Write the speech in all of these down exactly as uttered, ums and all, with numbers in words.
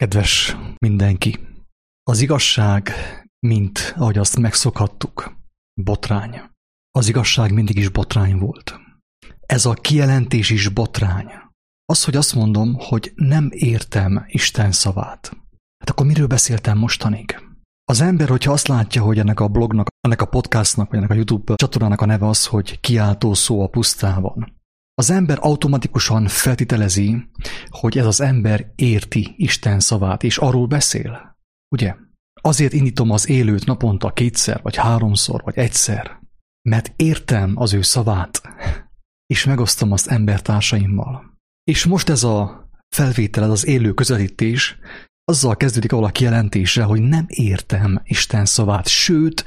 Kedves mindenki! Az igazság, mint ahogy azt megszokhattuk, botrány. Az igazság mindig is botrány volt. Ez a kijelentés is botrány. Az, hogy azt mondom, hogy nem értem Isten szavát. Hát akkor miről beszéltem mostanig? Az ember, hogyha azt látja, hogy ennek a blognak, ennek a podcastnak, vagy ennek a YouTube csatornának a neve az, hogy kiáltó szó a pusztában, az ember automatikusan feltételezi, hogy ez az ember érti Isten szavát, és arról beszél. Ugye? Azért indítom az élőt naponta kétszer, vagy háromszor, vagy egyszer, mert értem az ő szavát, és megosztom azt embertársaimmal. És most ez a felvétel, ez az élő közelítés, azzal kezdődik ahol a kijelentése, hogy nem értem Isten szavát, sőt,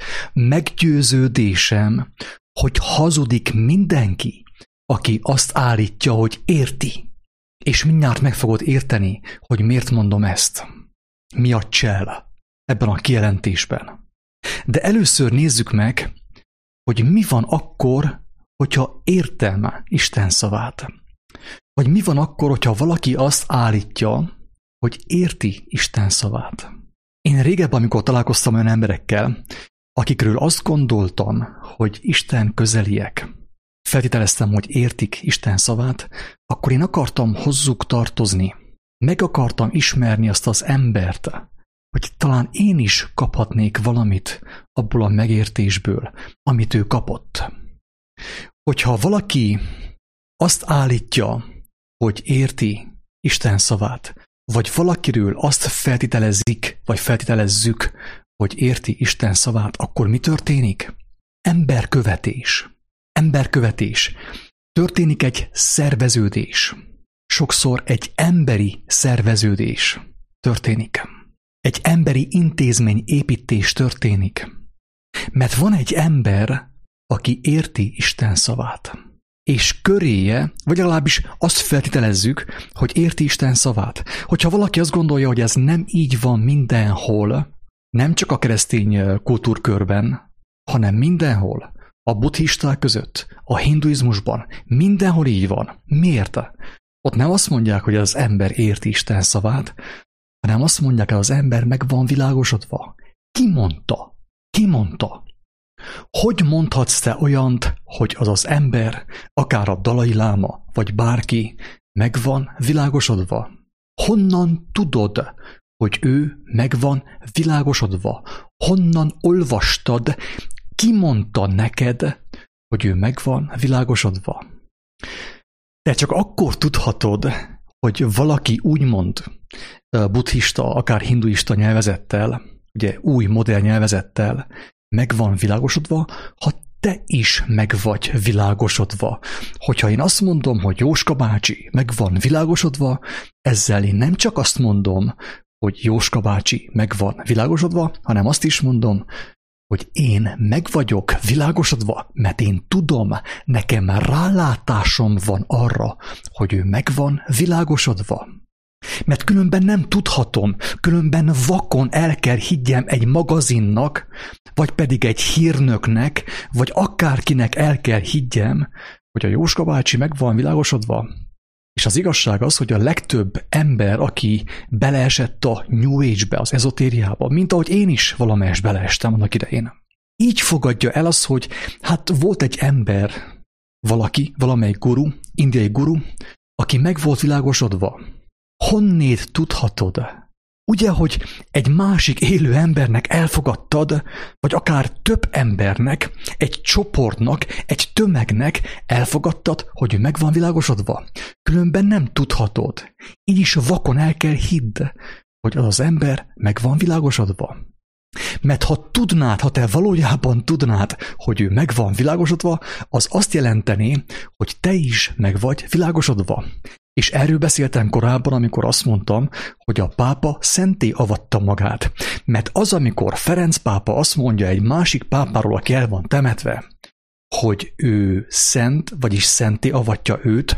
meggyőződésem, hogy hazudik mindenki, aki azt állítja, hogy érti. És mindjárt meg fogod érteni, hogy miért mondom ezt. Mi a csel ebben a kijelentésben. De először nézzük meg, hogy mi van akkor, hogyha értem Isten szavát. Vagy mi van akkor, hogyha valaki azt állítja, hogy érti Isten szavát. Én régebben, amikor találkoztam olyan emberekkel, akikről azt gondoltam, hogy Isten közeliek, feltételeztem, hogy értik Isten szavát, akkor én akartam hozzuk tartozni. Meg akartam ismerni azt az embert, hogy talán én is kaphatnék valamit abból a megértésből, amit ő kapott. Hogyha valaki azt állítja, hogy érti Isten szavát, vagy valakiről azt feltételezik, vagy feltételezzük, hogy érti Isten szavát, akkor mi történik? Emberkövetés. Emberkövetés. Történik egy szerveződés. Sokszor egy emberi szerveződés történik. Egy emberi intézményépítés történik. Mert van egy ember, aki érti Isten szavát. És köréje, vagy legalábbis azt feltételezzük, hogy érti Isten szavát. Hogyha valaki azt gondolja, hogy ez nem így van mindenhol, nem csak a keresztény kultúrkörben, hanem mindenhol, a buddhisták között, a hinduizmusban, mindenhol így van. Miért? Ott nem azt mondják, hogy az ember érti Isten szavát, hanem azt mondják, hogy az ember meg van világosodva. Ki mondta? Ki mondta? Hogy mondhatsz te olyant, hogy az az ember, akár a Dalai Láma, vagy bárki, meg van világosodva? Honnan tudod, hogy ő meg van világosodva? Honnan olvastad? Ki mondta neked, hogy ő meg van világosodva? Te csak akkor tudhatod, hogy valaki úgymond buddhista, akár hinduista nyelvezettel, ugye új, modern nyelvezettel meg van világosodva, ha te is meg vagy világosodva. Hogyha én azt mondom, hogy Jóska bácsi meg van világosodva, ezzel én nem csak azt mondom, hogy Jóska bácsi meg van világosodva, hanem azt is mondom, hogy én meg vagyok világosodva, mert én tudom, nekem rálátásom van arra, hogy ő meg van világosodva. Mert különben nem tudhatom, különben vakon el kell higgyem egy magazinnak, vagy pedig egy hírnöknek, vagy akárkinek el kell higgyem, hogy a Jóska bácsi meg van világosodva. És az igazság az, hogy a legtöbb ember, aki beleesett a New Age-be, az ezotériába, mint ahogy én is valamelyest beleestem annak idején, így fogadja el az, hogy hát volt egy ember, valaki, valamelyik guru, indiai guru, aki meg volt világosodva. Honnét tudhatod? Ugye, hogy egy másik élő embernek elfogadtad, vagy akár több embernek, egy csoportnak, egy tömegnek elfogadtad, hogy ő meg van világosodva. Különben nem tudhatod. Így is vakon el kell hidd, hogy az az ember meg van világosodva. Mert ha tudnád, ha te valójában tudnád, hogy ő meg van világosodva, az azt jelenteni, hogy te is meg vagy világosodva. És erről beszéltem korábban, amikor azt mondtam, hogy a pápa szentté avatta magát. Mert az, amikor Ferenc pápa azt mondja egy másik pápáról, aki el van temetve, hogy ő szent, vagyis szentté avatja őt,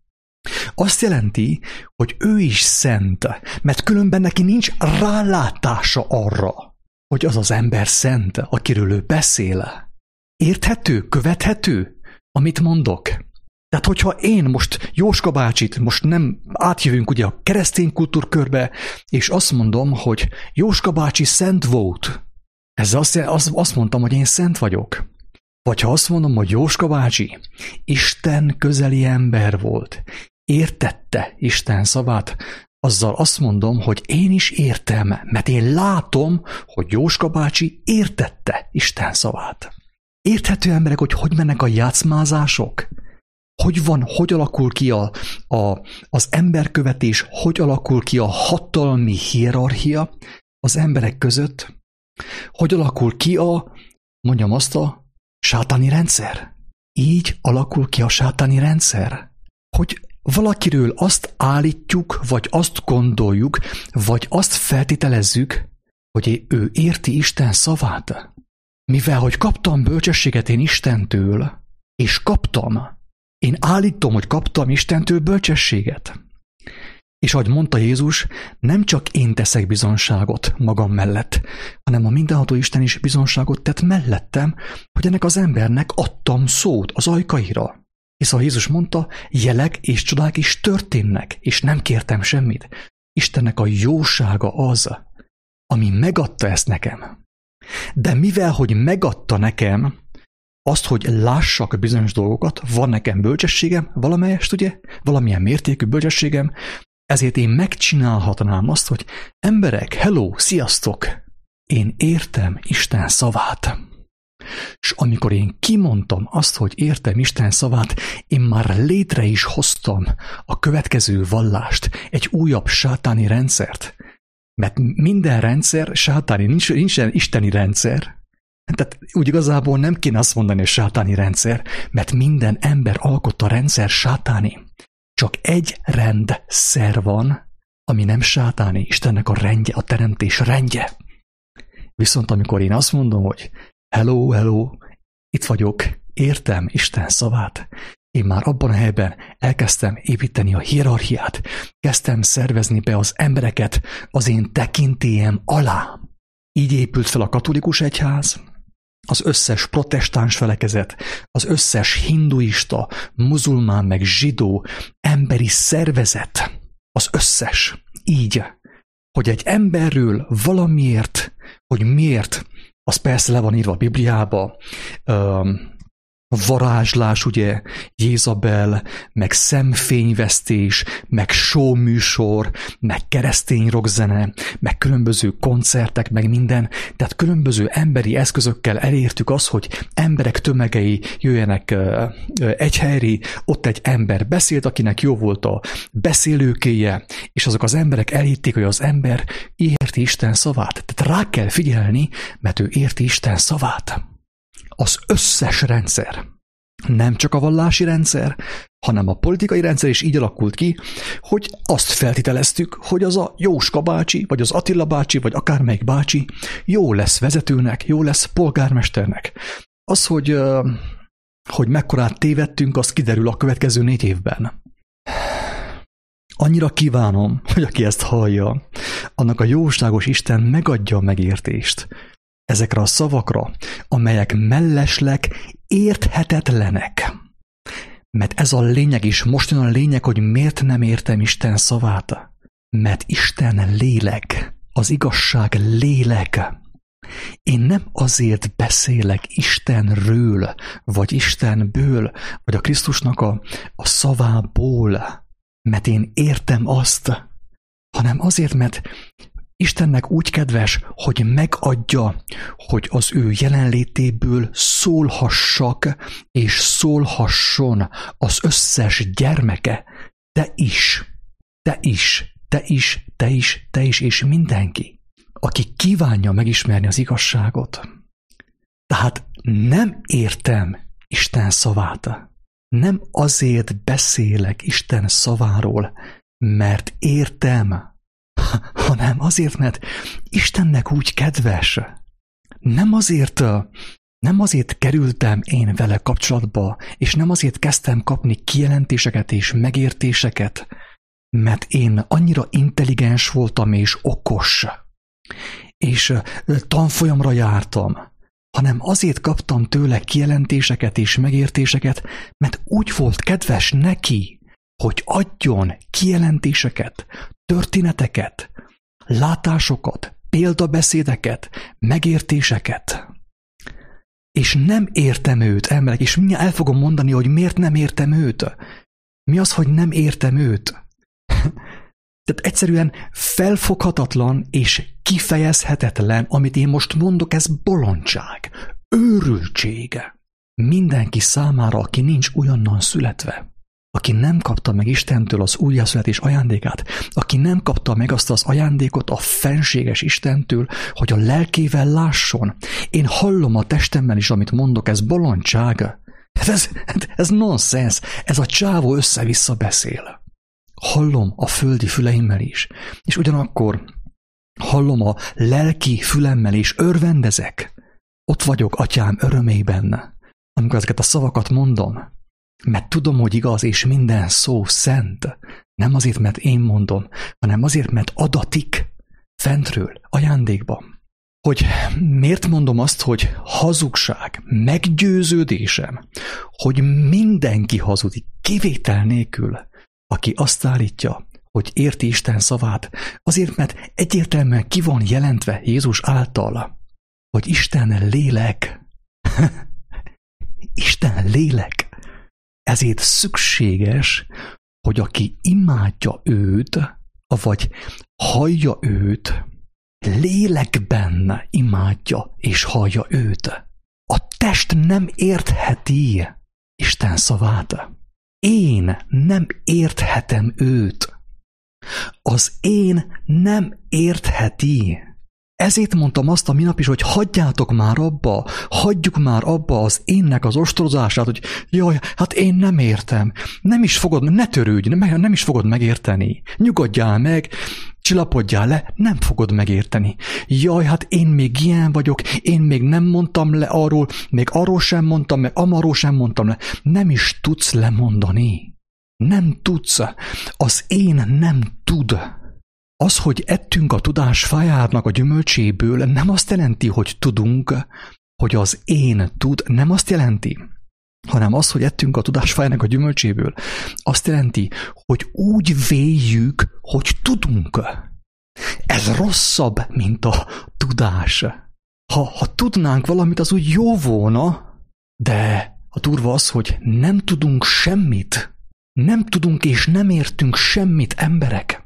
azt jelenti, hogy ő is szent, mert különben neki nincs rálátása arra, hogy az az ember szent, akiről ő beszél. Érthető, követhető, amit mondok? Tehát, hogyha én most Jóska bácsit, most nem átjövünk ugye a keresztény kultúrkörbe, és azt mondom, hogy Jóska bácsi szent volt, ezzel azt, azt, azt mondtam, hogy én szent vagyok. Vagy ha azt mondom, hogy Jóska bácsi Isten közeli ember volt, értette Isten szavát, azzal azt mondom, hogy én is értem, mert én látom, hogy Jóska bácsi értette Isten szavát. Érthető emberek, hogy hogy mennek a játszmázások? Hogy van, hogy alakul ki a, a, az emberkövetés, hogy alakul ki a hatalmi hierarchia az emberek között? Hogy alakul ki a, mondjam azt, a sátáni rendszer? Így alakul ki a sátáni rendszer. Hogy valakiről azt állítjuk, vagy azt gondoljuk, vagy azt feltételezzük, hogy ő érti Isten szavát. Mivel, hogy kaptam bölcsességet én Istentől, és kaptam, én állítom, hogy kaptam Istentől bölcsességet. És ahogy mondta Jézus, nem csak én teszek bizonságot magam mellett, hanem a mindenható Isten is bizonságot tett mellettem, hogy ennek az embernek adtam szót az ajkaira. És ahogy Jézus mondta, jelek és csodák is történnek, és nem kértem semmit. Istennek a jósága az, ami megadta ezt nekem. De mivel, hogy megadta nekem azt, hogy lássak bizonyos dolgokat, van nekem bölcsességem, valamelyest, ugye, valamilyen mértékű bölcsességem, ezért én megcsinálhatnám azt, hogy emberek, hello, sziasztok, én értem Isten szavát. És amikor én kimondtam azt, hogy értem Isten szavát, én már létre is hoztam a következő vallást, egy újabb sátáni rendszert. Mert minden rendszer sátáni, nincs, nincsen isteni rendszer. Tehát úgy igazából nem kéne azt mondani, hogy sátáni rendszer, mert minden ember alkotta rendszer sátáni. Csak egy rendszer van, ami nem sátáni, Istennek a rendje, a teremtés rendje. Viszont amikor én azt mondom, hogy hello, hello, itt vagyok, értem Isten szavát, én már abban a helyben elkezdtem építeni a hierarchiát, kezdtem szervezni be az embereket az én tekintélyem alá. Így épült fel a katolikus egyház, az összes protestáns felekezet, az összes hinduista, muzulmán meg zsidó emberi szervezet, az összes. Így, hogy egy emberről valamiért, hogy miért, az persze le van írva a Bibliába, varázslás, ugye, Jézabel, meg szemfényvesztés, meg showműsor, meg keresztény rockzene, meg különböző koncertek, meg minden. Tehát különböző emberi eszközökkel elértük azt, hogy emberek tömegei jöjjenek egy helyre, ott egy ember beszélt, akinek jó volt a beszélőkéje, és azok az emberek elhitték, hogy az ember érti Isten szavát. Tehát rá kell figyelni, mert ő érti Isten szavát. Az összes rendszer, nem csak a vallási rendszer, hanem a politikai rendszer is így alakult ki, hogy azt feltételeztük, hogy az a Jóska bácsi, vagy az Attila bácsi, vagy akármelyik bácsi jó lesz vezetőnek, jó lesz polgármesternek. Az, hogy, hogy mekkorát tévedtünk, az kiderül a következő négy évben. Annyira kívánom, hogy aki ezt hallja, annak a jóságos Isten megadja a megértést ezekre a szavakra, amelyek mellesleg érthetetlenek. Mert ez a lényeg is, most jön a lényeg, hogy miért nem értem Isten szavát. Mert Isten lélek, az igazság lélek. Én nem azért beszélek Istenről, vagy Istenből, vagy a Krisztusnak a, a szavából, mert én értem azt, hanem azért, mert Istennek úgy kedves, hogy megadja, hogy az ő jelenlétéből szólhassak, és szólhasson az összes gyermeke, te is, te is, te is, te is, te is, és mindenki, aki kívánja megismerni az igazságot. Tehát nem értem Isten szavát. Nem azért beszélek Isten szaváról, mert értem, hanem azért, mert Istennek úgy kedves. Nem azért, nem azért kerültem én vele kapcsolatba, és nem azért kezdtem kapni kijelentéseket és megértéseket, mert én annyira intelligens voltam és okos, és tanfolyamra jártam, hanem azért kaptam tőle kijelentéseket és megértéseket, mert úgy volt kedves neki, hogy adjon kijelentéseket, történeteket, látásokat, példabeszédeket, megértéseket. És nem értem őt, emberek, és mindjárt el fogom mondani, hogy miért nem értem őt. Mi az, hogy nem értem őt? Tehát egyszerűen felfoghatatlan és kifejezhetetlen, amit én most mondok, ez bolondság, őrültsége. Mindenki számára, aki nincs újonnan születve, aki nem kapta meg Istentől az újjászületés ajándékát, aki nem kapta meg azt az ajándékot a fenséges Istentől, hogy a lelkével lásson. Én hallom a testemmel is, amit mondok, ez bolondság. Ez, ez nonsens, ez a csávó össze-vissza beszél. Hallom a földi füleimmel is, és ugyanakkor hallom a lelki fülemmel is, örvendezek. Ott vagyok, atyám, örömében, amikor ezeket a szavakat mondom, mert tudom, hogy igaz, és minden szó szent. Nem azért, mert én mondom, hanem azért, mert adatik fentről, ajándékban. Hogy miért mondom azt, hogy hazugság, meggyőződésem, hogy mindenki hazudik, kivétel nélkül, aki azt állítja, hogy érti Isten szavát, azért, mert egyértelműen ki van jelentve Jézus által, hogy Isten lélek. Isten lélek. Ezért szükséges, hogy aki imádja őt, vagy hallja őt, lélekben imádja és hallja őt. A test nem értheti Isten szavát. Én nem érthetem őt. Az én nem értheti. Ezért mondtam azt a minap is, hogy hagyjátok már abba, hagyjuk már abba az énnek az ostrozását, hogy jaj, hát én nem értem. Nem is fogod, ne törődj, nem, nem is fogod megérteni. Nyugodjál meg, csillapodjál le, nem fogod megérteni. Jaj, hát én még ilyen vagyok, én még nem mondtam le arról, még arról sem mondtam, meg amarról sem mondtam le. Nem is tudsz lemondani. Nem tudsz. Az én nem tud. Az, hogy ettünk a tudás fájának a gyümölcséből, nem azt jelenti, hogy tudunk, hogy az én tud, nem azt jelenti, hanem az, hogy ettünk a tudás fájának a gyümölcséből, azt jelenti, hogy úgy véljük, hogy tudunk. Ez rosszabb, mint a tudás. Ha, ha tudnánk valamit, az úgy jó volna, de a durva az, hogy nem tudunk semmit. Nem tudunk és nem értünk semmit, emberek,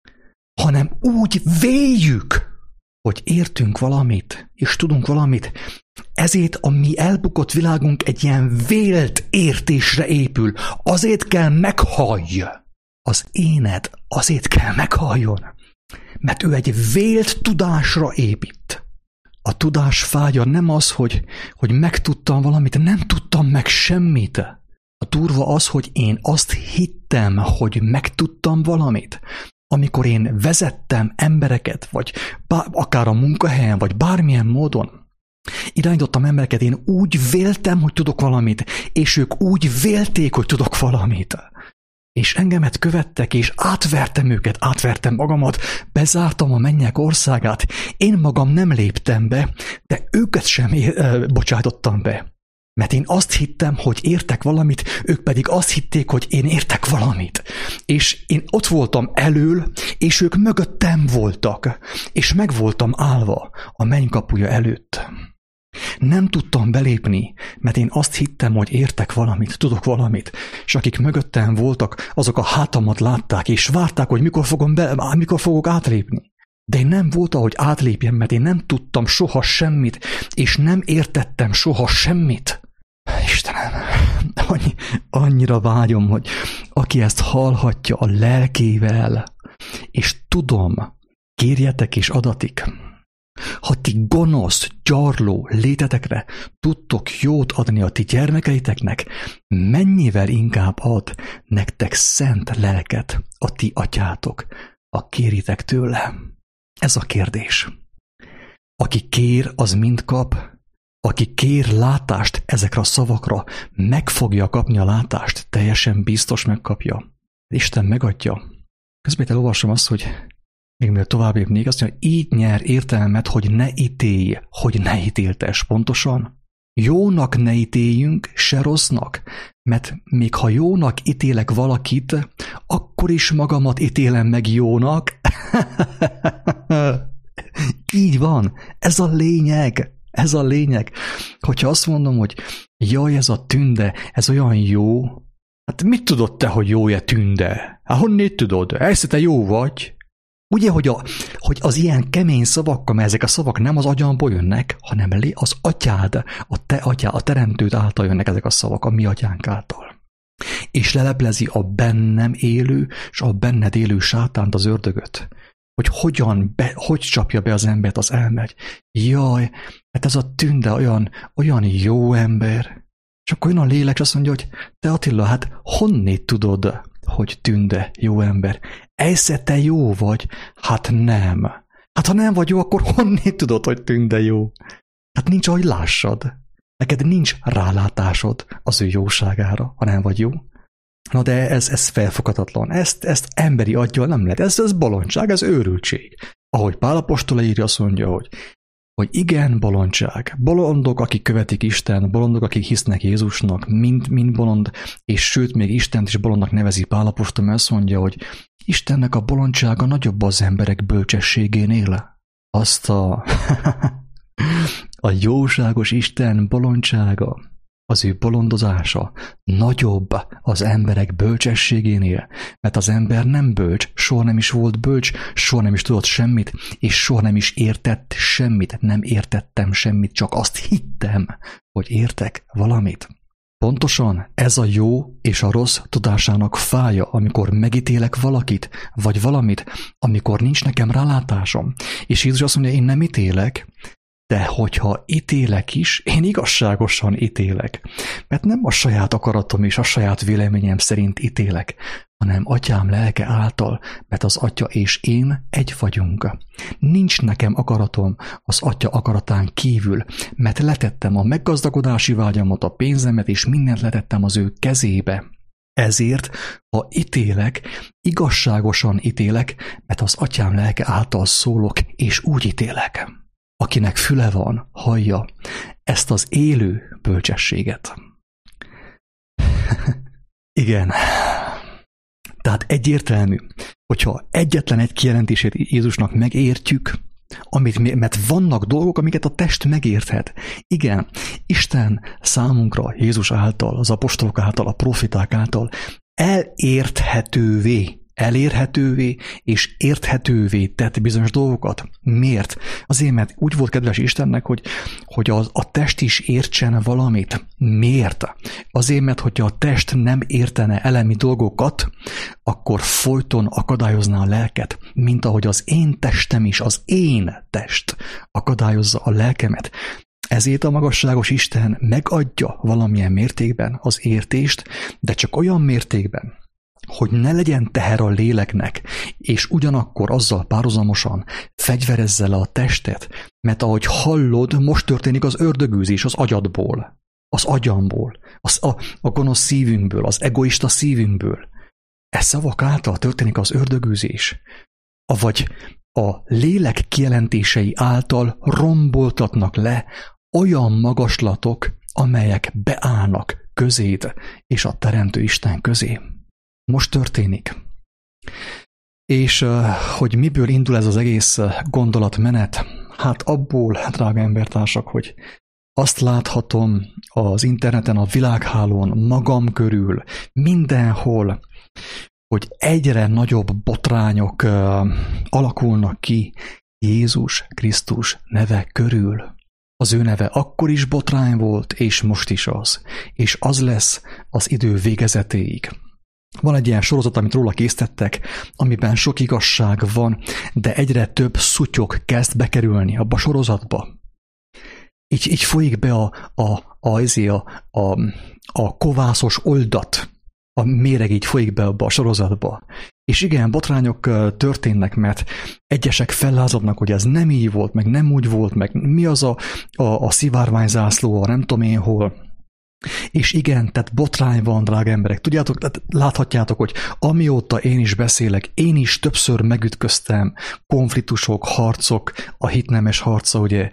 hanem úgy véljük, hogy értünk valamit, és tudunk valamit. Ezért a mi elbukott világunk egy ilyen vélt értésre épül. Azért kell meghallj. Az éned azért kell meghalljon. Mert ő egy vélt tudásra épít. A tudás fája nem az, hogy, hogy megtudtam valamit, nem tudtam meg semmit. A durva az, hogy én azt hittem, hogy megtudtam valamit. Amikor én vezettem embereket, vagy bár, akár a munkahelyen, vagy bármilyen módon, irányítottam embereket, én úgy véltem, hogy tudok valamit, és ők úgy vélték, hogy tudok valamit. És engemet követtek, és átvertem őket, átvertem magamat, bezártam a mennyek országát. Én magam nem léptem be, de őket sem é- bocsátottam be. Mert én azt hittem, hogy értek valamit, ők pedig azt hitték, hogy én értek valamit. És én ott voltam elől, és ők mögöttem voltak, és meg voltam állva a mennykapuja előtt. Nem tudtam belépni, mert én azt hittem, hogy értek valamit, tudok valamit, és akik mögöttem voltak, azok a hátamat látták, és várták, hogy mikor, fogom be, mikor fogok átlépni. De én nem volt, ahogy átlépjem, mert én nem tudtam soha semmit, és nem értettem soha semmit. Istenem, annyi, annyira vágyom, hogy aki ezt hallhatja a lelkével, és tudom, kérjetek és adatik. Ha ti gonosz, gyarló létetekre tudtok jót adni a ti gyermekeiteknek, mennyivel inkább ad nektek szent lelket a ti atyátok, a kéritek tőle? Ez a kérdés. Aki kér, az mind kap. Aki kér látást ezekre a szavakra, meg fogja kapni a látást, teljesen biztos megkapja. Isten megadja. Közben elolvasom azt, hogy még mielőtt tovább lépnék, azt mondja, így nyer értelmet, hogy ne ítélj, hogy ne ítéltes. Pontosan. Jónak ne ítéljünk, se rossznak, mert még ha jónak ítélek valakit, akkor is magamat ítélem meg jónak. Így van, ez a lényeg, ez a lényeg. Hogyha azt mondom, hogy jaj, ez a Tünde, ez olyan jó, hát mit tudod te, hogy jó-e Tünde? Hát honnét tudod? Ezt te jó vagy? Ugye, hogy, a, hogy az ilyen kemény szavakkal, mert ezek a szavak nem az agyamból jönnek, hanem az atyád, a te atyád, a teremtőd által jönnek ezek a szavak, a mi atyánk által. És leleplezi a bennem élő, és a benned élő sátánt, az ördögöt. Hogy hogyan, be, hogy csapja be az embert, az elmegy. Jaj, hát ez a Tünde olyan, olyan jó ember. És akkor jön a lélek, és azt mondja, hogy te Attila, hát honnét tudod, hogy Tünde jó ember? Esze te jó vagy? Hát nem. Hát ha nem vagy jó, akkor honnét tudod, hogy Tünde jó? Hát nincs, ahogy lássad. Neked nincs rálátásod az ő jóságára, ha nem vagy jó. Na de ez, ez felfoghatatlan. Ezt, ezt emberi aggyal nem lehet. Ez, ez bolondság, ez őrültség. Ahogy Pál apostol írja, azt mondja, hogy, hogy igen, bolondság. Bolondok, akik követik Isten, bolondok, akik hisznek Jézusnak, mind, mind bolond, és sőt, még Istent is bolondnak nevezi Pál apostol, mert azt mondja, hogy Istennek a bolondsága nagyobb az emberek bölcsességénél. Azt a, a jóságos Isten bolondsága, az ő bolondozása nagyobb az emberek bölcsességénél, mert az ember nem bölcs, soha nem is volt bölcs, soha nem is tudott semmit, és soha nem is értett semmit, nem értettem semmit, csak azt hittem, hogy értek valamit. Pontosan ez a jó és a rossz tudásának fája, amikor megítélek valakit, vagy valamit, amikor nincs nekem rálátásom. És Jézus azt mondja, én nem ítélek, de hogyha ítélek is, én igazságosan ítélek. Mert nem a saját akaratom és a saját véleményem szerint ítélek, hanem atyám lelke által, mert az atya és én egy vagyunk. Nincs nekem akaratom az atya akaratán kívül, mert letettem a meggazdagodási vágyamat, a pénzemet, és mindent letettem az ő kezébe. Ezért, ha ítélek, igazságosan ítélek, mert az atyám lelke által szólok, és úgy ítélek. Akinek füle van, hallja ezt az élő bölcsességet. Igen. Tehát egyértelmű, hogyha egyetlen egy kijelentését Jézusnak megértjük, amit, mert vannak dolgok, amiket a test megérthet. Igen, Isten számunkra, Jézus által, az apostolok által, a profiták által elérthetővé, elérhetővé és érthetővé tett bizonyos dolgokat. Miért? Azért, mert úgy volt kedves Istennek, hogy, hogy a, a test is értsen valamit. Miért? Azért, mert hogyha a test nem értene elemi dolgokat, akkor folyton akadályozná a lelket, mint ahogy az én testem is, az én test akadályozza a lelkemet. Ezért a magasságos Isten megadja valamilyen mértékben az értést, de csak olyan mértékben, hogy ne legyen teher a léleknek, és ugyanakkor azzal párhuzamosan fegyverezze le a testet, mert ahogy hallod, most történik az ördögűzés az agyadból, az agyamból, az a, a gonosz szívünkből, az egoista szívünkből. E szavak által történik az ördögűzés, avagy a lélek kijelentései által romboltatnak le olyan magaslatok, amelyek beállnak közéd és a Teremtő Isten közé. Most történik. És hogy miből indul ez az egész gondolatmenet? Hát abból, drága embertársak, hogy azt láthatom az interneten, a világhálón, magam körül, mindenhol, hogy egyre nagyobb botrányok alakulnak ki Jézus Krisztus neve körül. Az ő neve akkor is botrány volt, és most is az. És az lesz az idő végezetéig. Van egy ilyen sorozat, amit róla készítettek, amiben sok igazság van, de egyre több szutyok kezd bekerülni abba a sorozatba. Így, így folyik be a, a, a, a, a, a kovászos oldat, a méreg így folyik be abba a sorozatba. És igen, botrányok történnek, mert egyesek fellázadnak, hogy ez nem így volt, meg nem úgy volt, meg mi az a, a, a szivárványzászló, a nem tudom én hol. És igen, tehát botrány van, drága emberek. Tudjátok, tehát láthatjátok, hogy amióta én is beszélek, én is többször megütköztem konfliktusok, harcok, a hitnemes harca, ugye,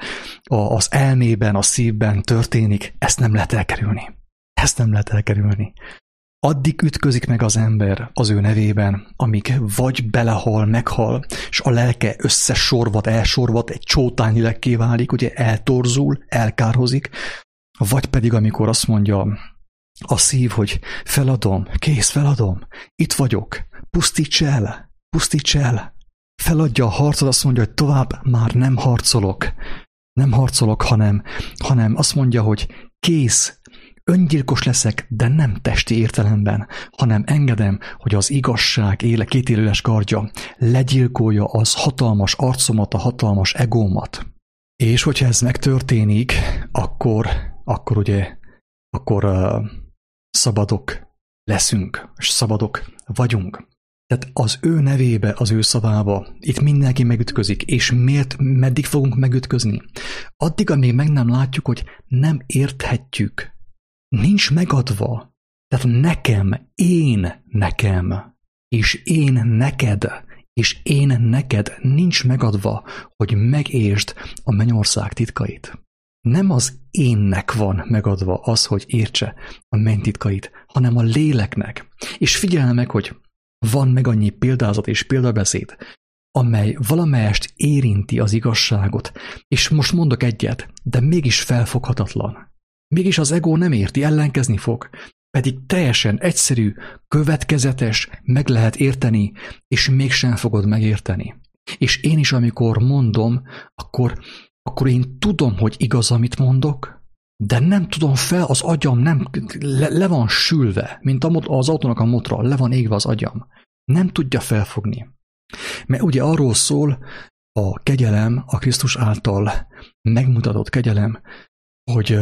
az elmében, a szívben történik, ezt nem lehet elkerülni. Ezt nem lehet elkerülni. Addig ütközik meg az ember az ő nevében, amíg vagy belehal, meghal, és a lelke összesorvad, elsorvad, egy csótányi lekké válik, ugye eltorzul, elkárhozik, vagy pedig amikor azt mondja a szív, hogy feladom, kész, feladom, itt vagyok, pusztíts el, pusztíts el, feladja a harcot, azt mondja, hogy tovább már nem harcolok, nem harcolok, hanem, hanem azt mondja, hogy kész, öngyilkos leszek, de nem testi értelemben, hanem engedem, hogy az igazság éle kétélőes kardja legyilkolja az hatalmas arcomat, a hatalmas egómat. És hogyha ez megtörténik, akkor, akkor ugye, akkor uh, szabadok leszünk, és szabadok vagyunk. Tehát az ő nevébe, az ő szavába itt mindenki megütközik, és miért, meddig fogunk megütközni? Addig, amíg meg nem látjuk, hogy nem érthetjük. Nincs megadva. Tehát nekem, én nekem, és én neked, és én neked nincs megadva, hogy megértsd a mennyország titkait. Nem az énnek van megadva az, hogy értse a menny titkait, hanem a léleknek. És figyelj meg, hogy van meg annyi példázat és példabeszéd, amely valamelyest érinti az igazságot, és most mondok egyet, de mégis felfoghatatlan. Mégis az ego nem érti, ellenkezni fog, pedig teljesen egyszerű, következetes, meg lehet érteni, és mégsem fogod megérteni. És én is, amikor mondom, akkor, akkor én tudom, hogy igaz, amit mondok, de nem tudom fel, az agyam nem, le, le van sülve, mint az autónak a motora, le van égve az agyam. Nem tudja felfogni. Mert ugye arról szól a kegyelem, a Krisztus által megmutatott kegyelem, hogy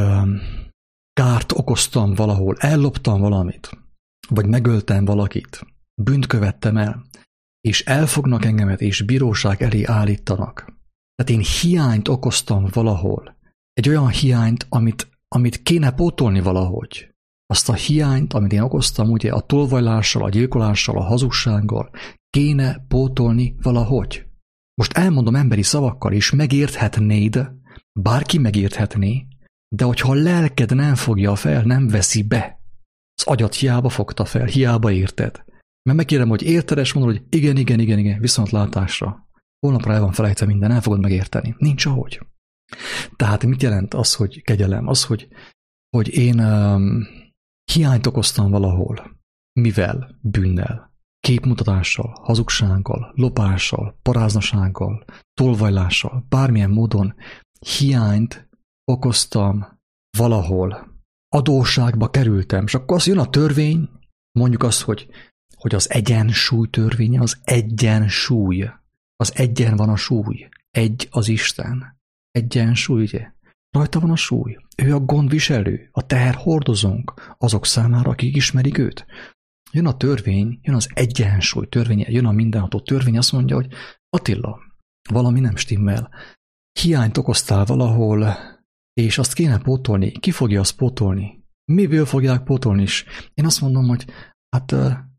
kárt okoztam valahol, elloptam valamit, vagy megöltem valakit, bűnt követtem el, és elfognak engemet, és bíróság elé állítanak. Tehát én hiányt okoztam valahol, egy olyan hiányt, amit, amit kéne pótolni valahogy. Azt a hiányt, amit én okoztam, ugye a tolvajlással, a gyilkolással, a hazugsággal, kéne pótolni valahogy. Most elmondom emberi szavakkal, és megérthetnéd, bárki megérthetné, de hogyha a lelked nem fogja fel, nem veszi be, az agyat hiába fogta fel, hiába érted. Mert megkérem, hogy érted, és mondod, hogy igen, igen, igen, igen, viszontlátásra. Holnapra el van felejtve minden, nem fogod megérteni. Nincs ahogy. Tehát mit jelent az, hogy kegyelem? Az, hogy, hogy én um, hiányt okoztam valahol. Mivel? Bűnnel. Képmutatással, hazugsággal, lopással, paráznasággal, tolvajlással, bármilyen módon hiányt okoztam valahol. Adósságba kerültem. És akkor az jön a törvény, mondjuk azt, hogy, hogy az egyensúly törvénye, az egyensúly. Az egyen van a súly. Egy az Isten. Egyensúly, ugye? Rajta van a súly. Ő a gondviselő, a teherhordozónk azok számára, akik ismerik őt. Jön a törvény, jön az egyensúly törvénye, jön a mindenható törvény, azt mondja, hogy Attila, valami nem stimmel. Hiányt okoztál valahol, és azt kéne pótolni. Ki fogja azt pótolni? Miből fogják pótolni is? Én azt mondom, hogy hát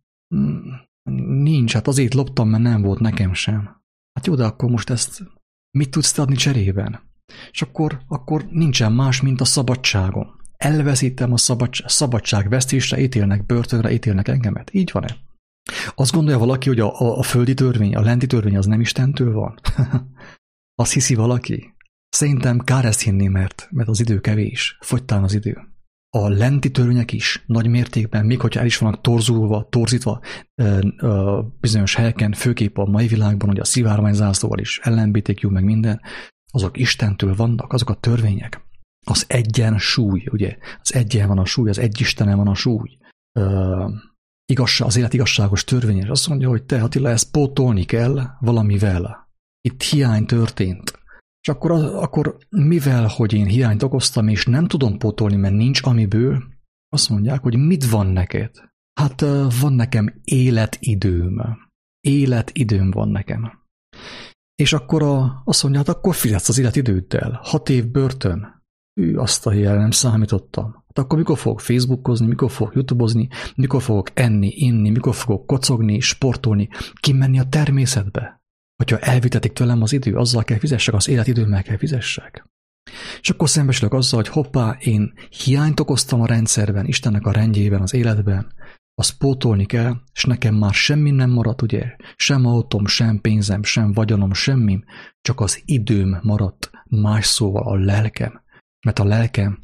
nincs, hát azért loptam, mert nem volt nekem sem. Hát jó, de akkor most ezt mit tudsz adni cserében? És akkor, akkor nincsen más, mint a szabadságom. Elveszítem a szabadság, szabadságvesztésre, ítélnek börtönre, ítélnek engemet. Így van-e? Azt gondolja valaki, hogy a, a, a földi törvény, a lenti törvény az nem Istentől van? Azt hiszi valaki? Szerintem kár ezt hinni, mert, mert az idő kevés, fogytán az idő. A lenti törvények is nagy mértékben, még hogyha el is vannak torzulva, torzítva ö, ö, bizonyos helyeken, főképp a mai világban, hogy a szivárványzászlóval is, el em bé té kú meg minden, azok Istentől vannak, azok a törvények. Az egyensúly, ugye, az egyen van a súly, az egy Istenen van a súly. Ö, igazság, az élet igazságos törvény, és azt mondja, hogy te, Attila, ezt pótolni kell valamivel. Itt hiány történt. És akkor, akkor mivel, hogy én hiányt okoztam, és nem tudom pótolni, mert nincs amiből, azt mondják, hogy mit van neked? Hát van nekem életidőm. Életidőm van nekem. És akkor a, azt mondja, hát akkor fizetsz az életidőddel. Hat év börtön. Ő azt a hiány, nem számítottam. Hát akkor mikor fogok Facebookozni, mikor fogok YouTubeozni, mikor fogok enni, inni, mikor fogok kocogni, sportolni, kimenni a természetbe? Hogyha elvitetik tőlem az idő, azzal kell fizessek, az életidőmmel kell fizessek. És akkor szembesülök azzal, hogy hoppá, én hiányt okoztam a rendszerben, Istennek a rendjében, az életben, azt pótolni kell, és nekem már semmi nem maradt, ugye? Sem autóm, sem pénzem, sem vagyonom, semmim, csak az időm maradt, más szóval a lelkem. Mert a lelkem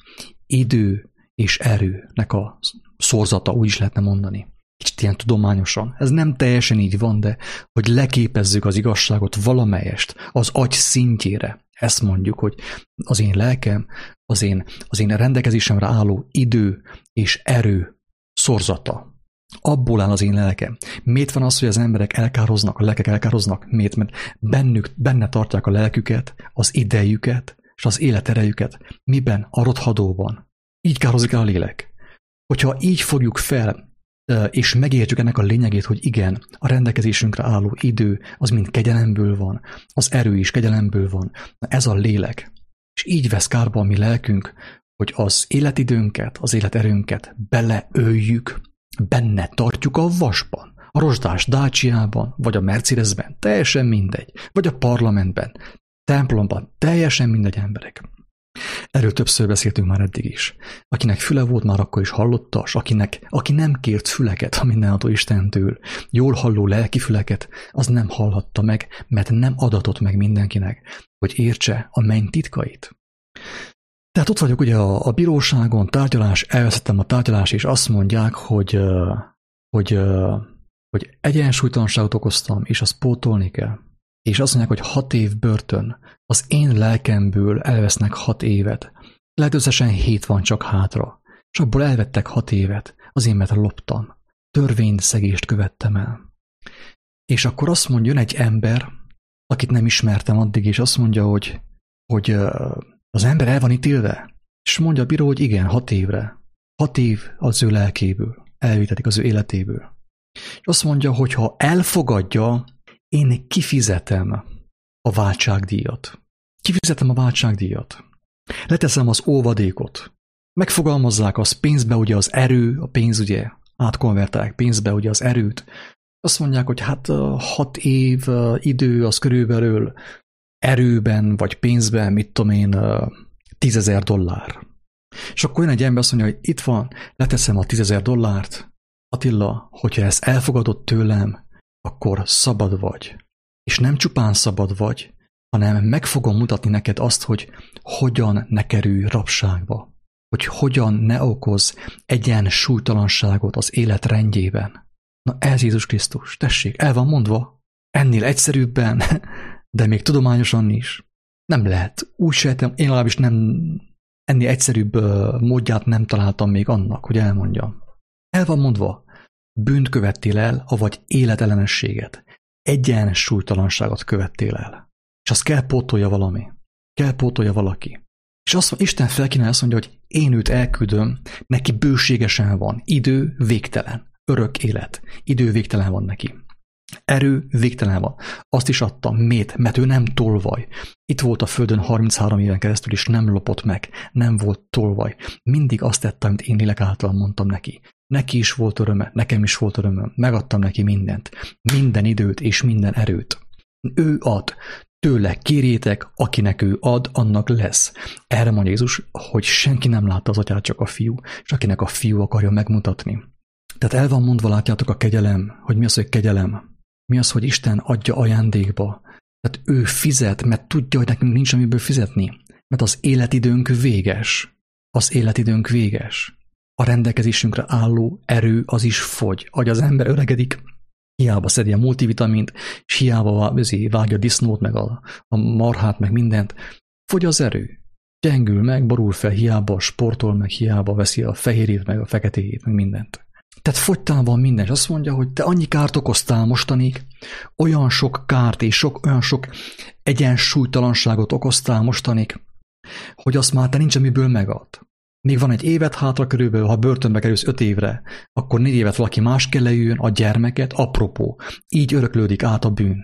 idő és erőnek a szorzata, úgy is lehetne mondani. Kicsit ilyen tudományosan. Ez nem teljesen így van, de hogy leképezzük az igazságot valamelyest az agy szintjére. Ezt mondjuk, hogy az én lelkem, az én, az én rendelkezésemre álló idő és erő szorzata. Abból áll az én lelkem. Miért van az, hogy az emberek elkároznak, a lelkek elkároznak? Miért? Mert bennük, benne tartják a lelküket, az idejüket és az életerejüket. Miben? A rothadóban. Így kározik el a lélek. Hogyha így fogjuk fel, és megértjük ennek a lényegét, hogy igen, a rendelkezésünkre álló idő, az mind kegyelemből van, az erő is kegyelemből van. Na ez a lélek. És így vesz kárba a mi lelkünk, hogy az életidőnket, az életerőnket beleöljük, benne tartjuk a vasban, a rozsdás Dacia-ban, vagy a Mercedesben, teljesen mindegy, vagy a parlamentben, templomban, teljesen mindegy emberek. Erről többször beszéltünk már eddig is. Akinek füle volt, már akkor is hallotta, és akinek, aki nem kért füleket a mindenható Istentől, jól halló lelki füleket, az nem hallhatta meg, mert nem adatott meg mindenkinek, hogy értse a menny titkait. Tehát ott vagyok ugye a, a bíróságon, tárgyalás, elveszettem a tárgyalás, és azt mondják, hogy, hogy, hogy egyensúlytalanságot okoztam, és azt pótolni kell. És azt mondják, hogy hat év börtön. Az én lelkemből elvesznek hat évet. Lehet összesen hét van csak hátra. És abból elvettek hat évet, azért mert loptam. Törvényszegést követtem el. És akkor azt mondja, jön egy ember, akit nem ismertem addig, és azt mondja, hogy, hogy az ember el van ítélve. És mondja a bíró, hogy igen, hat évre. Hat év az ő lelkéből. Elvitetik az ő életéből. És azt mondja, hogy ha elfogadja, én kifizetem a váltságdíjat. Kifizetem a váltságdíjat. Leteszem az óvadékot. Megfogalmazzák az pénzbe, ugye az erő, a pénz ugye átkonvertálják pénzbe, ugye az erőt. Azt mondják, hogy hát hat év idő az körülbelül erőben vagy pénzben, mit tudom én, tízezer dollár. És akkor jön egy ember, azt mondja, hogy itt van, leteszem a tízezer dollárt. Attila, hogyha ezt elfogadott tőlem, akkor szabad vagy. És nem csupán szabad vagy, hanem meg fogom mutatni neked azt, hogy hogyan ne kerülj rabságba. Hogy hogyan ne okoz egyensúlytalanságot az élet rendjében. Na ez Jézus Krisztus, tessék, el van mondva, ennél egyszerűbben, de még tudományosan is. Nem lehet. Úgy sejtem, én legalábbis nem, ennél egyszerűbb módját nem találtam még annak, hogy elmondjam. El van mondva, bűnt követtél el, avagy életellenességet, egyensúlytalanságot követtél el. És azt kell pótolja valami. Kell pótolja valaki. És azt Isten felkínál, azt mondja, hogy én őt elküldöm, neki bőségesen van, idő végtelen, örök élet, idő végtelen van neki. Erő végtelen van. Azt is adtam, miért? Mert ő nem tolvaj. Itt volt a földön harminchárom éven keresztül, és nem lopott meg, nem volt tolvaj. Mindig azt tette, amit én lélek által mondtam neki. Neki is volt öröme, nekem is volt örömöm. Megadtam neki mindent. Minden időt és minden erőt. Ő ad. Tőle kérjétek, akinek ő ad, annak lesz. Erre mondja Jézus, hogy senki nem látta az atyát, csak a fiú, és akinek a fiú akarja megmutatni. Tehát el van mondva, látjátok, a kegyelem, hogy mi az, hogy kegyelem. Mi az, hogy Isten adja ajándékba. Tehát ő fizet, mert tudja, hogy nekünk nincs amiből fizetni. Mert az életidőnk véges. Az életidőnk véges. A rendelkezésünkre álló erő az is fogy. Ahogy az ember öregedik, hiába szedi a multivitamint, és hiába vágja a disznót, meg a, a marhát, meg mindent. Fogy az erő. Gyengül meg, borul fel, hiába sportol, meg hiába veszi a fehérjét, meg a feketéjét, meg mindent. Tehát fogytán van minden, és azt mondja, hogy te annyi kárt okoztál mostanig, olyan sok kárt és sok, olyan sok egyensúlytalanságot okoztál mostanig, hogy azt már te nincs, amiből megad. Még van egy évet hátra körülbelül, ha börtönbe kerülsz öt évre, akkor négy évet valaki más kell leüljön, a gyermeket, apropó. Így öröklődik át a bűn.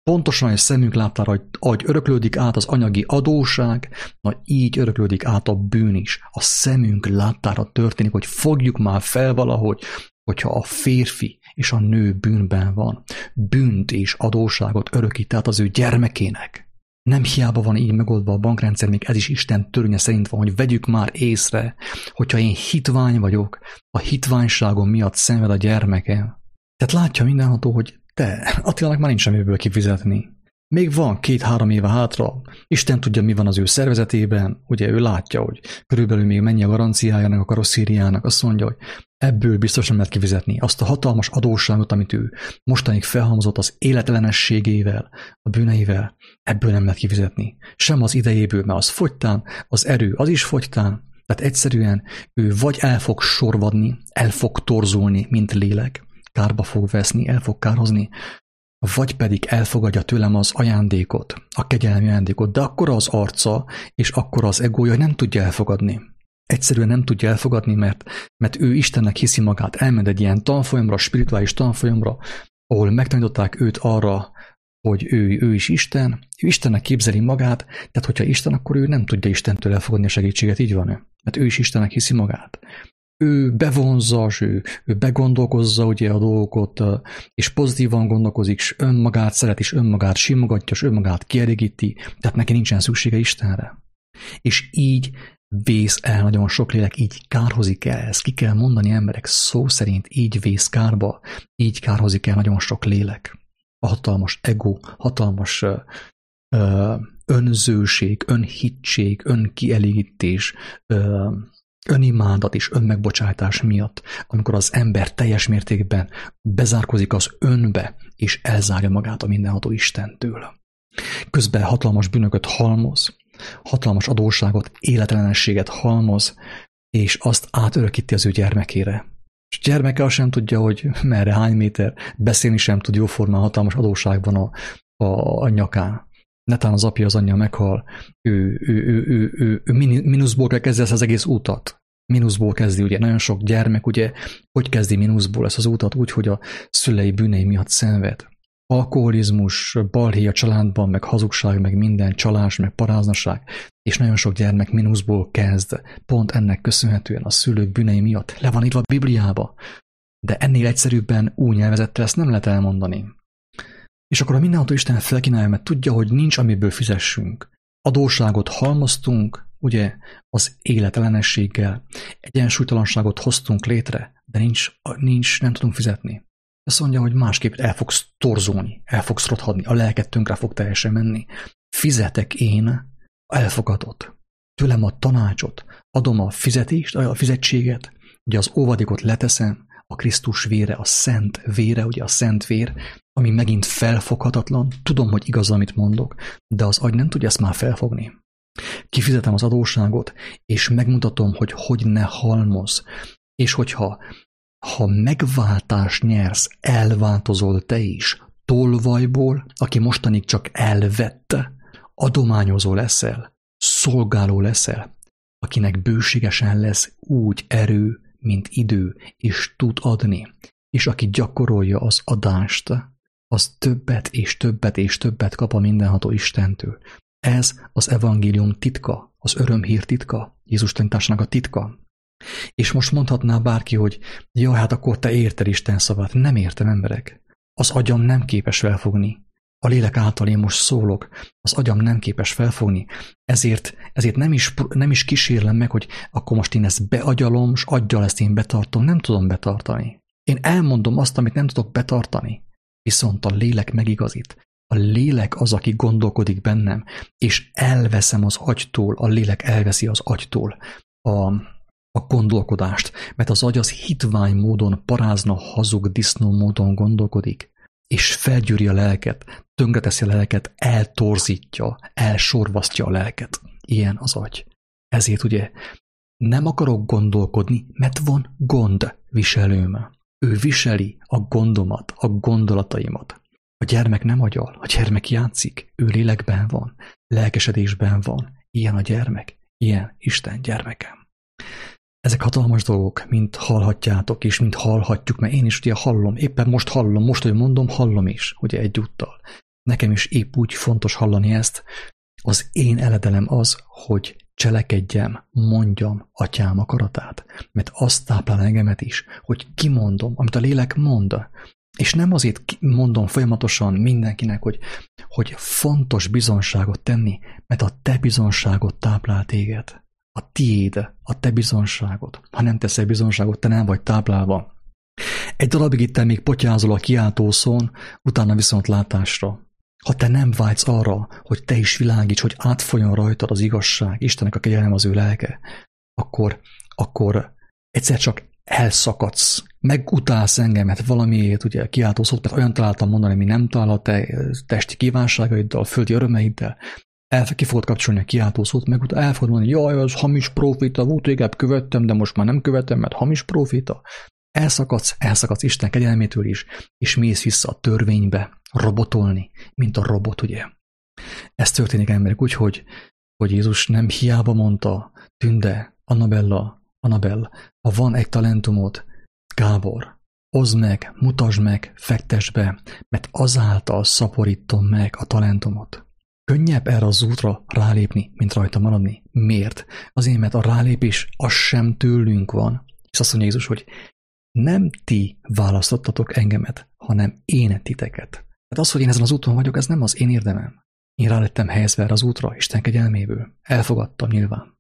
Pontosan, hogy szemünk láttára, hogy öröklődik át az anyagi adóság, na így öröklődik át a bűn is. A szemünk láttára történik, hogy fogjuk már fel valahogy, hogyha a férfi és a nő bűnben van. Bűnt és adóságot örökít át az ő gyermekének. Nem hiába van így megoldva a bankrendszer, még ez is Isten törvénye szerint van, hogy vegyük már észre, hogyha én hitvány vagyok, a hitványságom miatt szenved a gyermekem. Tehát látja mindenható, hogy te, Attilának már nincs semmiből kifizetni. Még van két-három éve hátra, Isten tudja, mi van az ő szervezetében, ugye ő látja, hogy körülbelül még mennyi a garanciájának, a karosszériának, azt mondja, hogy ebből biztos nem lehet kifizetni. Azt a hatalmas adósságot, amit ő mostanig felhalmozott az életellenességével, a bűneivel, ebből nem lehet kifizetni. Sem az idejéből, mert az fogytán, az erő az is fogytán, tehát egyszerűen ő vagy el fog sorvadni, el fog torzulni, mint lélek, kárba fog veszni, el fog kárhozni, vagy pedig elfogadja tőlem az ajándékot, a kegyelmi ajándékot, de akkora az arca, és akkora az egója, hogy nem tudja elfogadni. Egyszerűen nem tudja elfogadni, mert, mert ő Istennek hiszi magát. Elment egy ilyen tanfolyamra, spirituális tanfolyamra, ahol megtanították őt arra, hogy ő, ő is Isten, ő Istennek képzeli magát, tehát hogyha Isten, akkor ő nem tudja Istentől elfogadni a segítséget, így van ő. Mert ő is Istennek hiszi magát. Ő bevonza, ő, ő begondolkozza ugye a dolgokat, és pozitívan gondolkozik, és önmagát szeret, és önmagát simogatja, és önmagát kielégíti, tehát neki nincsen szüksége Istenre. És így vész el nagyon sok lélek, így kárhozik el, ezt ki kell mondani emberek, szó szerint így vész kárba, így kárhozik el nagyon sok lélek. A hatalmas ego, hatalmas ö, ö, önzőség, önhittség, önkielégítés, ö, önimádat és önmegbocsátás miatt, amikor az ember teljes mértékben bezárkozik az önbe, és elzárja magát a mindenható Istentől. Közben hatalmas bűnöket halmoz, hatalmas adósságot, életellenességet halmoz, és azt átörökíti az ő gyermekére. És gyermeke azt sem tudja, hogy merre, hány méter, beszélni sem tud, jóformán hatalmas adósságban a, a, a nyakán. Netán az apja, az anyja meghal, ő, ő, ő, ő, ő, ő mínuszból kell kezdeni ezt az egész útat. Mínuszból kezdi, ugye nagyon sok gyermek, ugye, hogy kezdi mínuszból ezt az útat, úgy, hogy a szülei bűnei miatt szenved. Alkoholizmus, balhé a családban, meg hazugság, meg minden, csalás, meg paráznaság, és nagyon sok gyermek mínuszból kezd, pont ennek köszönhetően a szülők bűnei miatt. Le van írva a Bibliába, de ennél egyszerűbben új nyelvezettel ezt nem lehet elmondani. És akkor a mindenható Isten felkínálja, mert tudja, hogy nincs, amiből fizessünk. Adósságot halmoztunk, ugye, az életellenességgel, egyensúlytalanságot hoztunk létre, de nincs, nincs, nem tudunk fizetni. Azt mondja, hogy másképp el fogsz torzulni, el fogsz rothadni, a lelked tönkre fog teljesen menni. Fizetek én elfogadott. Tőlem a tanácsot, adom a fizetést, a fizetséget, ugye az óvadékot leteszem, a Krisztus vére, a szent vére, ugye a szent vér, ami megint felfoghatatlan. Tudom, hogy igaz, amit mondok, de az agy nem tudja ezt már felfogni. Kifizetem az adósságot, és megmutatom, hogy hogy ne halmoz. És hogyha ha megváltást nyersz, elváltozol te is, tolvajból, aki mostanig csak elvette, adományozó leszel, szolgáló leszel, akinek bőségesen lesz úgy erő, mint idő, és tud adni, és aki gyakorolja az adást, az többet és többet és többet kap a mindenható Istentől. Ez az evangélium titka, az örömhír titka, Jézus tanításának a titka. És most mondhatná bárki, hogy ja, hát akkor te érted Isten szavát. Nem értem, emberek. Az agyam nem képes felfogni. A lélek által én most szólok. Az agyam nem képes felfogni. Ezért, ezért nem, is, nem is kísérlem meg, hogy akkor most én ezt beagyalom, és aggyal ezt én betartom. Nem tudom betartani. Én elmondom azt, amit nem tudok betartani. Viszont a lélek megigazít. A lélek az, aki gondolkodik bennem, és elveszem az agytól, a lélek elveszi az agytól a, a gondolkodást, mert az agy az hitvány módon, parázna, hazug, disznó módon gondolkodik, és felgyűri a lelket, tönkreteszi a lelket, eltorzítja, elsorvasztja a lelket. Ilyen az agy. Ezért ugye nem akarok gondolkodni, mert van gond viselőm. Ő viseli a gondomat, a gondolataimat. A gyermek nem agyal, a gyermek játszik, ő lélekben van, lelkesedésben van. Ilyen a gyermek, ilyen Isten gyermekem. Ezek hatalmas dolgok, mint hallhatjátok, és mint hallhatjuk, mert én is ugye hallom, éppen most hallom, most, hogy mondom, hallom is, ugye egyúttal. Nekem is épp úgy fontos hallani ezt. Az én eledelem az, hogy cselekedjem, mondjam atyám akaratát, mert azt táplál engemet is, hogy kimondom, amit a lélek mond. És nem azért mondom folyamatosan mindenkinek, hogy, hogy fontos bizonságot tenni, mert a te bizonságot táplál téged. A tiéd, a te bizonságot. Ha nem teszel bizonságot, te nem vagy táplálva. Egy darabig itt még potyázol a kiáltószón, utána viszont látásra. Ha te nem vágysz arra, hogy te is világíts, hogy átfolyjon rajtad az igazság, Istennek a kegyelem az ő lelke, akkor, akkor egyszer csak elszakadsz, megutálsz engemet valamiért, ugye kiáltószót, mert olyan találtam mondani, ami nem talál a te testi kívánságaiddal, földi örömeiddel, el, ki fogod kapcsolni a kiáltószót, meg utána el fogod mondani, jaj, az hamis prófita, volt régebb követtem, de most már nem követem, mert hamis prófita. Elszakadsz, elszakadsz Isten kegyelmétől is, és mész vissza a törvénybe, robotolni, mint a robot, ugye. Ez történik emberek úgy, hogy, hogy Jézus nem hiába mondta, Tünde, Annabella, Annabel, ha van egy talentumod, Gábor, oszd meg, mutasd meg, fektesd be, mert azáltal szaporítom meg a talentumot. Könnyebb erre az útra rálépni, mint rajta maradni. Miért? Azért, mert a rálépés az sem tőlünk van. És azt mondja Jézus, hogy nem ti választottatok engemet, hanem én titeket. Tehát az, hogy én ezen az úton vagyok, ez nem az én érdemem. Én rá lettem helyezve erre az útra, Isten kegyelméből. Elfogadtam nyilván.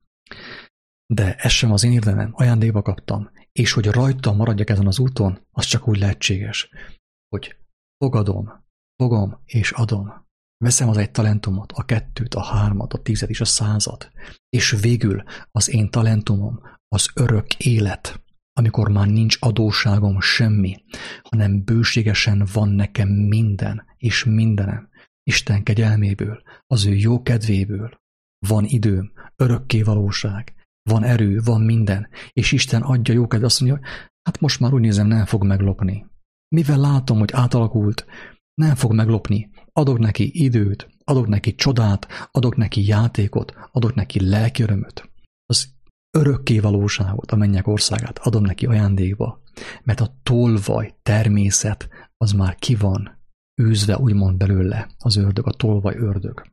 De ez sem az én érdemem, ajándékba kaptam. És hogy rajtam maradjak ezen az úton, az csak úgy lehetséges, hogy fogadom, fogom és adom. Veszem az egy talentumot, a kettőt, a hármat, a tízet és a százat. És végül az én talentumom az örök élet, amikor már nincs adósságom semmi, hanem bőségesen van nekem minden és mindenem. Isten kegyelméből, az ő jó kedvéből. Van időm, örökké valóság, van erő, van minden, és Isten adja jó kedvet, azt mondja, hát most már úgy nézem, nem fog meglopni. Mivel látom, hogy átalakult, nem fog meglopni. Adok neki időt, adok neki csodát, adok neki játékot, adok neki lelki örömöt. Az örökké valóságot, a mennyek országát adom neki ajándékba, mert a tolvaj természet az már ki van űzve, úgymond belőle az ördög, a tolvaj ördög.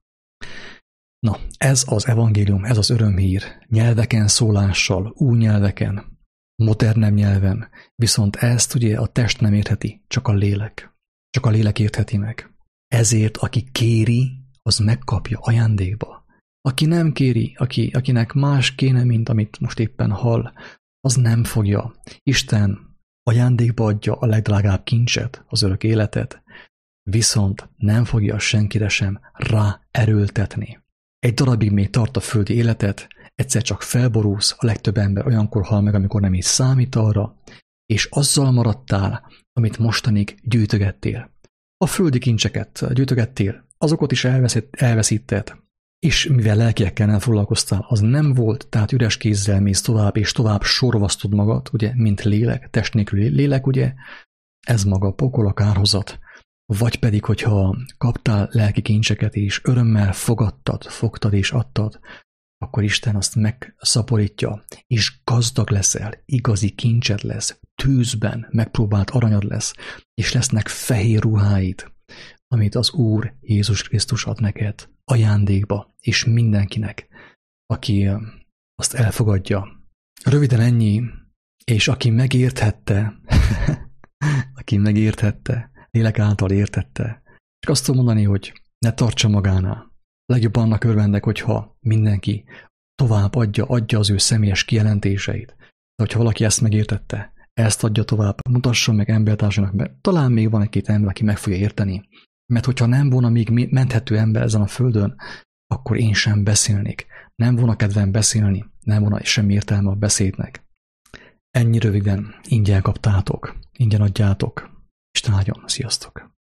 Na, ez az evangélium, ez az örömhír, nyelveken szólással, új nyelveken, modernebb nyelven, viszont ezt ugye a test nem értheti, csak a lélek. Csak a lélek értheti meg. Ezért, aki kéri, az megkapja ajándékba. Aki nem kéri, aki, akinek más kéne, mint amit most éppen hall, az nem fogja. Isten ajándékba adja a legdrágább kincset, az örök életet, viszont nem fogja senkire sem rá erőltetni. Egy darabig még tart a földi életet, egyszer csak felborulsz, a legtöbb ember olyankor hal meg, amikor nem is számít arra, és azzal maradtál, amit mostanig gyűjtögettél. A földi kincseket gyűjtögettél, azokat is elveszíted, és mivel lelkiekkel nem foglalkoztál, az nem volt, tehát üres kézzel mész tovább, és tovább sorvasztod magad, ugye, mint lélek, test nélküli lélek, ugye, ez maga a pokol, a kárhozat. Vagy pedig, hogyha kaptál lelki kincseket, és örömmel fogadtad, fogtad és adtad, akkor Isten azt megszaporítja, és gazdag leszel, igazi kincsed lesz, tűzben megpróbált aranyad lesz, és lesznek fehér ruháid, amit az Úr Jézus Krisztus ad neked ajándékba, és mindenkinek, aki azt elfogadja. Röviden ennyi, és aki megérthette, aki megérthette, lélek által értette, csak azt tudom mondani, hogy ne tartsa magánál. Legjobban annak örvendek, hogyha mindenki tovább adja, adja az ő személyes kijelentéseit. De hogyha valaki ezt megértette, ezt adja tovább, mutassa meg embertársának, mert talán még van egy-két ember, aki meg fogja érteni. Mert hogyha nem volna még menthető ember ezen a földön, akkor én sem beszélnék. Nem volna kedvem beszélni, nem volna semmi értelme a beszédnek. Ennyi röviden, ingyen kaptátok, ingyen adjátok. Isten áldjon, sziasztok!